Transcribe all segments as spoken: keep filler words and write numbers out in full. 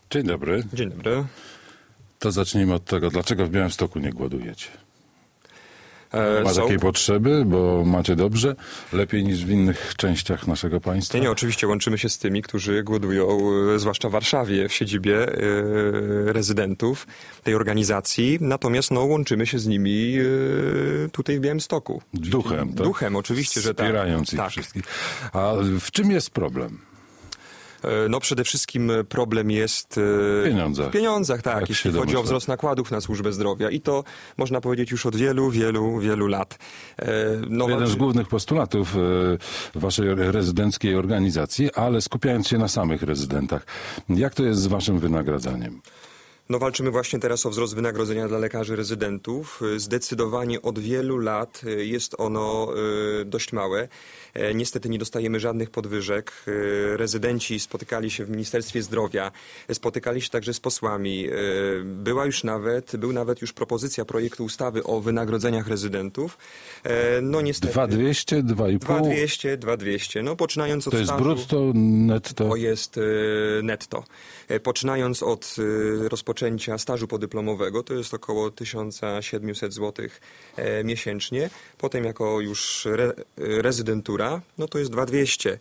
Dzień dobry. Dzień dobry. To zacznijmy od tego, dlaczego w Białymstoku nie głodujecie? E, Ma są... takiej potrzeby, bo macie dobrze, lepiej niż w innych częściach naszego państwa? Nie, nie, oczywiście łączymy się z tymi, którzy głodują, zwłaszcza w Warszawie, w siedzibie e, rezydentów tej organizacji, natomiast no, łączymy się z nimi e, tutaj w Białymstoku. Duchem, tak? Duchem, oczywiście, że tak. Wspierając ich tak. wszystkich. A w czym jest problem? No przede wszystkim problem jest w pieniądzach. W pieniądzach, tak, Jak jeśli chodzi o wzrost nakładów na służbę zdrowia. I to można powiedzieć już od wielu, wielu, wielu lat. No, jeden z głównych postulatów waszej rezydenckiej organizacji, ale skupiając się na samych rezydentach. Jak to jest z waszym wynagradzaniem? No walczymy właśnie teraz o wzrost wynagrodzenia dla lekarzy rezydentów. Zdecydowanie od wielu lat jest ono dość małe. Niestety nie dostajemy żadnych podwyżek. Rezydenci spotykali się w Ministerstwie Zdrowia, spotykali się także z posłami. Była już nawet, był nawet już propozycja projektu ustawy o wynagrodzeniach rezydentów. No niestety... dwa tysiące dwieście, dwa i pół? dwa tysiące dwieście, dwa tysiące dwieście. No poczynając od To jest stażu, brutto, netto? To jest netto. Poczynając od rozpoczęcia stażu podyplomowego, to jest około tysiąc siedemset złotych miesięcznie. Potem jako już re, rezydentura, no to jest dwa tysiące dwieście.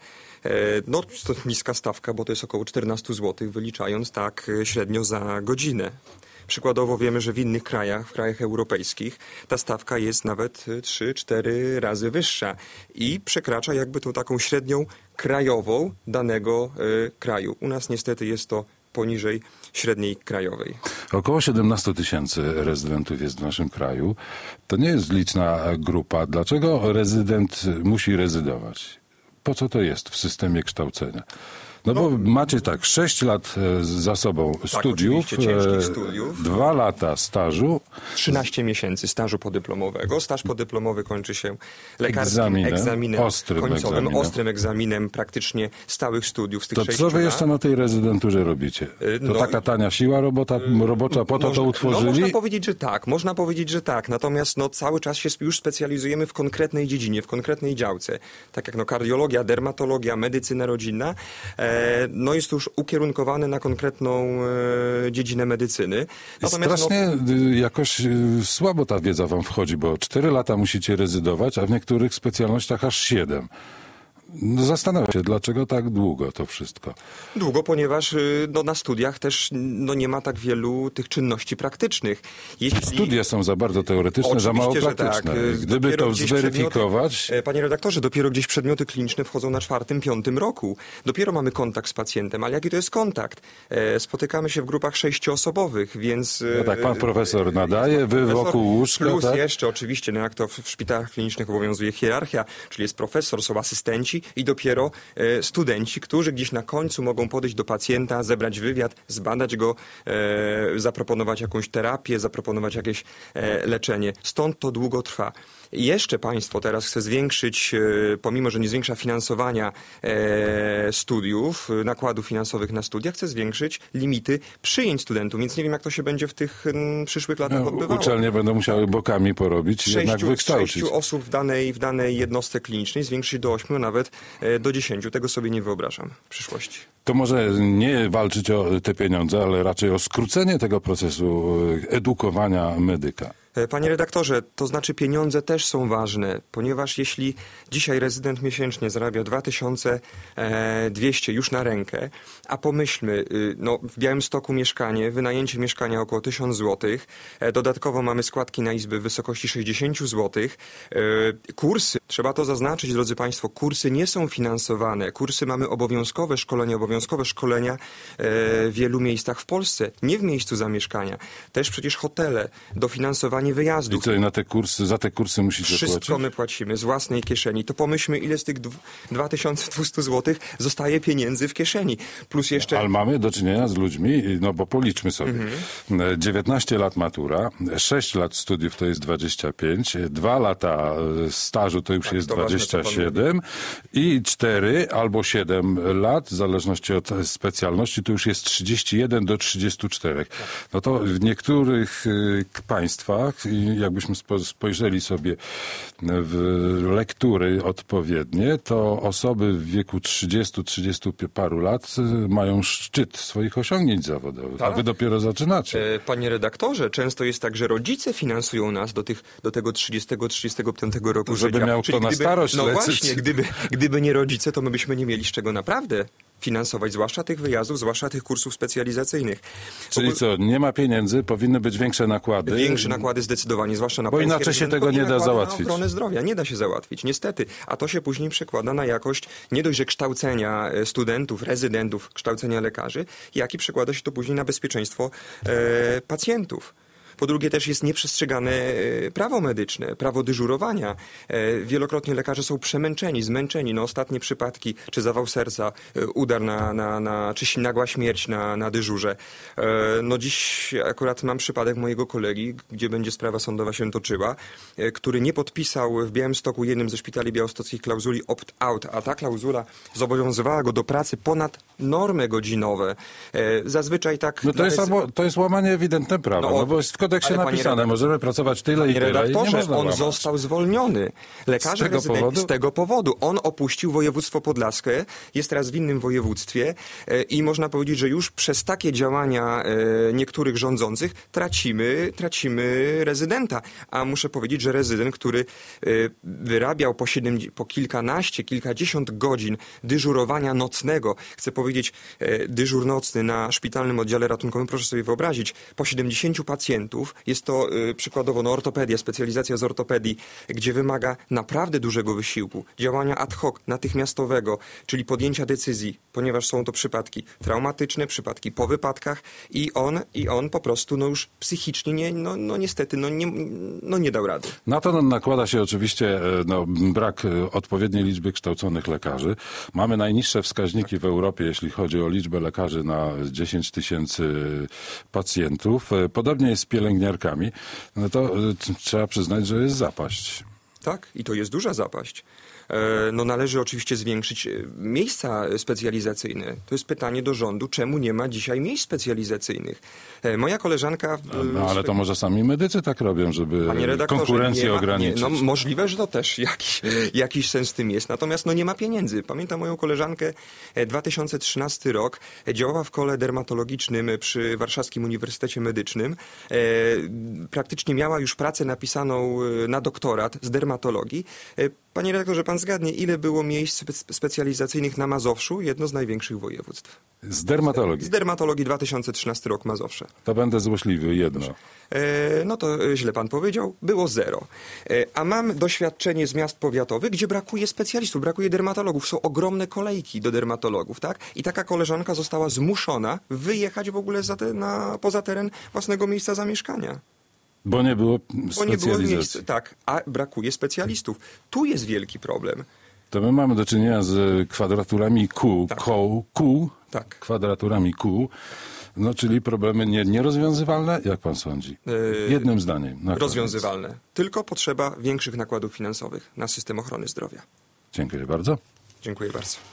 No to niska stawka, bo to jest około czternaście złotych, wyliczając tak średnio za godzinę. Przykładowo wiemy, że w innych krajach, w krajach europejskich, ta stawka jest nawet trzy cztery razy wyższa i przekracza jakby tą taką średnią krajową danego y, kraju. U nas niestety jest to poniżej średniej krajowej. Około siedemnaście tysięcy rezydentów jest w naszym kraju. To nie jest liczna grupa. Dlaczego rezydent musi rezydować? Po co to jest w systemie kształcenia? No, no bo macie tak, sześć lat za sobą tak, studiów, studiów, dwa lata stażu. trzynaście miesięcy stażu podyplomowego. Staż podyplomowy kończy się lekarskim egzaminem, egzaminem ostrym końcowym, egzaminem. ostrym egzaminem praktycznie stałych studiów z tych To sześciu co wy lat. jeszcze na tej rezydenturze robicie? To no, taka tania siła robota, robocza, po to można, to utworzyli? No, można powiedzieć, że tak. Można powiedzieć, że tak. Natomiast no, cały czas się już specjalizujemy w konkretnej dziedzinie, w konkretnej działce. Tak jak no, kardiologia, dermatologia, medycyna rodzinna. E, no jest to już ukierunkowane na konkretną e, dziedzinę medycyny. Natomiast, strasznie no, jakoś słabo ta wiedza wam wchodzi, bo cztery lata musicie rezydować, a w niektórych specjalnościach aż siedem. No zastanawiam się, dlaczego tak długo to wszystko? Długo, ponieważ no, na studiach też no, nie ma tak wielu tych czynności praktycznych. Jeśli... Studia są za bardzo teoretyczne, Oczywiście, za mało praktyczne. Tak. Gdyby dopiero to zweryfikować... Przedmioty, panie redaktorze, dopiero gdzieś przedmioty kliniczne wchodzą na czwartym, piątym roku. Dopiero mamy kontakt z pacjentem, ale jaki to jest kontakt? Spotykamy się w grupach sześcioosobowych, więc... No tak, pan profesor nadaje, wy profesor, wokół łóżka, plus tak? jeszcze oczywiście, no jak to w, w szpitalach klinicznych obowiązuje hierarchia, czyli jest profesor, są asystenci i dopiero e, studenci, którzy gdzieś na końcu mogą podejść do pacjenta, zebrać wywiad, zbadać go, e, zaproponować jakąś terapię, zaproponować jakieś e, leczenie. Stąd to długo trwa. I jeszcze państwo teraz chce zwiększyć, e, pomimo że nie zwiększa finansowania e, studiów, nakładów finansowych na studia, chce zwiększyć limity przyjęć studentów, więc nie wiem, jak to się będzie w tych m, przyszłych latach no, odbywało. Uczelnie będą musiały bokami porobić i jednak wykształcić. Sześciu osób w danej, w danej jednostce klinicznej zwiększyć do ośmiu, nawet e, do dziesięciu. Tego sobie nie wyobrażam w przyszłości. To może nie walczyć o te pieniądze, ale raczej o skrócenie tego procesu edukowania medyka. Panie redaktorze, to znaczy pieniądze też są ważne, ponieważ jeśli dzisiaj rezydent miesięcznie zarabia dwa tysiące dwieście już na rękę, a pomyślmy, no w Białymstoku mieszkanie, wynajęcie mieszkania około tysiąc złotych, dodatkowo mamy składki na izby w wysokości sześćdziesiąt złotych, kursy, trzeba to zaznaczyć, drodzy państwo, kursy nie są finansowane, kursy mamy obowiązkowe szkolenia, obowiązkowe szkolenia w wielu miejscach w Polsce, nie w miejscu zamieszkania, też przecież hotele, dofinansowanie wyjazdów. I co, na te kursy, za te kursy musicie Wszystko płacić? Wszystko my płacimy z własnej kieszeni. To pomyślmy, ile z tych dwa tysiące dwieście złotych zostaje pieniędzy w kieszeni. Plus jeszcze... Ale mamy do czynienia z ludźmi, no bo policzmy sobie. Mhm. dziewiętnaście lat matura, sześć lat studiów to jest dwadzieścia pięć, dwa lata stażu to już tak, jest to dwadzieścia siedem i cztery albo siedem lat, w zależności od specjalności, to już jest trzydzieści jeden do trzydziestu czterech. No to w niektórych państwach szkołach i jakbyśmy spojrzeli sobie w lektury odpowiednie, to osoby w wieku trzydziestu, trzydziestu paru lat mają szczyt swoich osiągnięć zawodowych, tak? A wy dopiero zaczynacie. Panie redaktorze, często jest tak, że rodzice finansują nas do, tych, do tego trzydziestego, trzydziestego piątego roku żeby życia. miał kto na starość No lecieć. właśnie, gdyby, gdyby nie rodzice, to my byśmy nie mieli z czego naprawdę finansować, zwłaszcza tych wyjazdów, zwłaszcza tych kursów specjalizacyjnych. Czyli co, nie ma pieniędzy, powinny być większe nakłady? Większe nakłady zdecydowanie, zwłaszcza na Bo pensję, inaczej się tego nie da załatwić. Na ochronę zdrowia nie da się załatwić, niestety. A to się później przekłada na jakość nie dość, że kształcenia studentów, rezydentów, kształcenia lekarzy, jak i przekłada się to później na bezpieczeństwo e, pacjentów. Po drugie też jest nieprzestrzegane prawo medyczne, prawo dyżurowania. Wielokrotnie lekarze są przemęczeni, zmęczeni. No, ostatnie przypadki, czy zawał serca, udar na, na, na czy nagła śmierć na, na dyżurze. No dziś akurat mam przypadek mojego kolegi, gdzie będzie sprawa sądowa się toczyła, który nie podpisał w Białymstoku jednym ze szpitali białostockich klauzuli opt-out, a ta klauzula zobowiązywała go do pracy ponad normy godzinowe. Zazwyczaj tak... No to, jest, to jest łamanie ewidentne prawa, no, no bo jest w kodeksie napisane, redaktor, możemy pracować tyle i tyle redaktorze, i nie można on łamać. Został zwolniony. Lekarze z tego powodu? Z tego powodu. On opuścił województwo podlaskie, jest teraz w innym województwie i można powiedzieć, że już przez takie działania niektórych rządzących tracimy, tracimy rezydenta. A muszę powiedzieć, że rezydent, który wyrabiał po, siedem, po kilkanaście, kilkadziesiąt godzin dyżurowania nocnego, chcę powiedzieć dyżur nocny na szpitalnym oddziale ratunkowym, proszę sobie wyobrazić, po siedemdziesięciu pacjentów, jest to y, przykładowo no, ortopedia, specjalizacja z ortopedii, gdzie wymaga naprawdę dużego wysiłku, działania ad hoc, natychmiastowego, czyli podjęcia decyzji, ponieważ są to przypadki traumatyczne, przypadki po wypadkach i on, i on po prostu no, już psychicznie nie, no, no niestety no, nie, no, nie dał rady. Na to nakłada się oczywiście no, brak odpowiedniej liczby kształconych lekarzy. Mamy najniższe wskaźniki w Europie, jeśli chodzi o liczbę lekarzy na dziesięć tysięcy pacjentów. Podobnie jest z pielęgniarkami, no to y, trzeba przyznać, że jest zapaść. Tak, i to jest duża zapaść. No należy oczywiście zwiększyć miejsca specjalizacyjne. To jest pytanie do rządu, czemu nie ma dzisiaj miejsc specjalizacyjnych. Moja koleżanka... No, ale to może sami medycy tak robią, żeby konkurencję ograniczyć. Nie, no możliwe, że to też jakiś, jakiś sens w tym jest. Natomiast no nie ma pieniędzy. Pamiętam moją koleżankę, dwa tysiące trzynasty rok, działała w kole dermatologicznym przy Warszawskim Uniwersytecie Medycznym. Praktycznie miała już pracę napisaną na doktorat z dermatologii. Panie redaktorze, pan zgadnie, ile było miejsc spe- specjalizacyjnych na Mazowszu? Jedno z największych województw. Z dermatologii? Z dermatologii dwa tysiące trzynasty rok Mazowsze. To będę złośliwy, jedno. E, no to źle pan powiedział, było zero. E, a mam doświadczenie z miast powiatowych, gdzie brakuje specjalistów, brakuje dermatologów. Są ogromne kolejki do dermatologów, tak? I taka koleżanka została zmuszona wyjechać w ogóle za te, na, poza teren własnego miejsca zamieszkania. Bo nie było specjalizacji. Bo nie było miejsc, tak, a brakuje specjalistów. Tu jest wielki problem. To my mamy do czynienia z kwadraturami kół, tak. koł, kół, tak. kwadraturami kół, no czyli problemy nie, nierozwiązywalne, jak pan sądzi? Yy, Jednym zdaniem. Rozwiązywalne. Tylko potrzeba większych nakładów finansowych na system ochrony zdrowia. Dziękuję bardzo. Dziękuję bardzo.